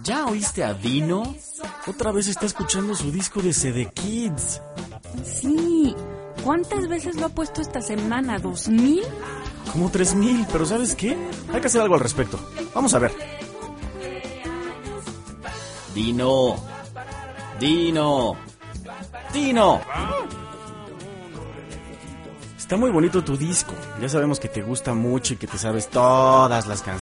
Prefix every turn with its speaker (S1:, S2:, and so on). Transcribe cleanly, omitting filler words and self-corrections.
S1: ¿Ya oíste a Dino? Otra vez está escuchando su disco de CD Kids.
S2: Sí. ¿Cuántas veces lo ha puesto esta semana? ¿2000?
S1: Como 3000, pero ¿sabes qué? Hay que hacer algo al respecto. Vamos a ver. Dino. Dino. Dino. Está muy bonito tu disco. Ya sabemos que te gusta mucho y que te sabes todas las canciones.